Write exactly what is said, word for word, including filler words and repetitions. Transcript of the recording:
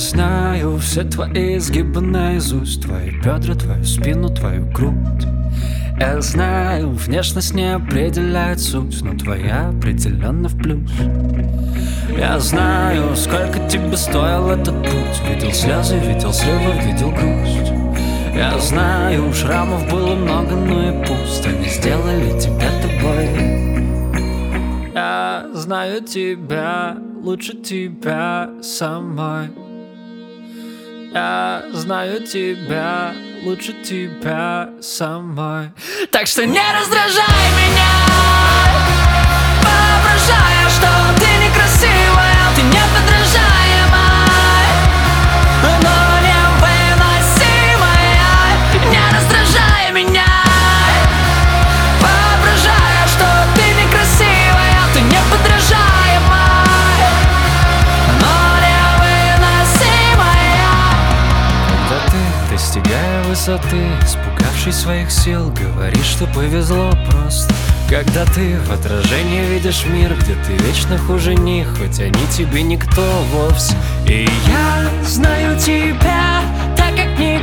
знаю все твои изгибы наизусть, твои бедра, твою спину, твою грудь. Я знаю, внешность не определяет суть, но твоя определенно в плюс. Я знаю, сколько тебе стоил этот путь. Видел слезы, видел срывы, видел грусть. Я знаю, шрамов было много, но и пусть. Они сделали тебя тобой. Я знаю тебя лучше тебя самой. Я знаю тебя лучше тебя самой. Так что не раздражай меня, воображая, что ты некрасивая, ты неподражаемая, но невыносимая. Не раздражай меня, воображая, что ты некрасивая, ты неподражаемая, но невыносимая. Когда ты, достигая высоты, испугавшись своих сил, говоришь, что повезло просто. Когда ты в отражении видишь мир, где ты вечно хуже них, хоть они тебе никто вовсе. И я знаю тебя так, как не